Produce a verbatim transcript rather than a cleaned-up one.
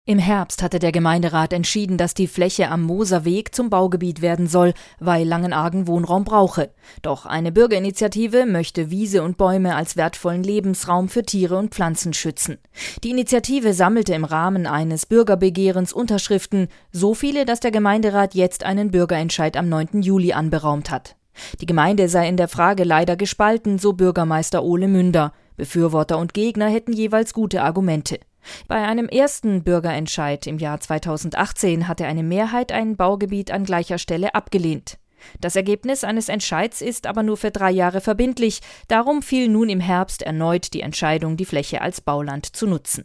Im Herbst hatte der Gemeinderat entschieden, dass die Fläche am Moserweg zum Baugebiet werden soll, weil Langenargen Wohnraum brauche. Doch eine Bürgerinitiative möchte Wiese und Bäume als wertvollen Lebensraum für Tiere und Pflanzen schützen. Die Initiative sammelte im Rahmen eines Bürgerbegehrens Unterschriften, so viele, dass der Gemeinderat jetzt einen Bürgerentscheid am neunten Juli anberaumt hat. Die Gemeinde sei in der Frage leider gespalten, so Bürgermeister Ole Münder. Befürworter und Gegner hätten jeweils gute Argumente. Bei einem ersten Bürgerentscheid im Jahr zweitausendachtzehn hatte eine Mehrheit ein Baugebiet an gleicher Stelle abgelehnt. Das Ergebnis eines Entscheids ist aber nur für drei Jahre verbindlich. Darum fiel nun im Herbst erneut die Entscheidung, die Fläche als Bauland zu nutzen.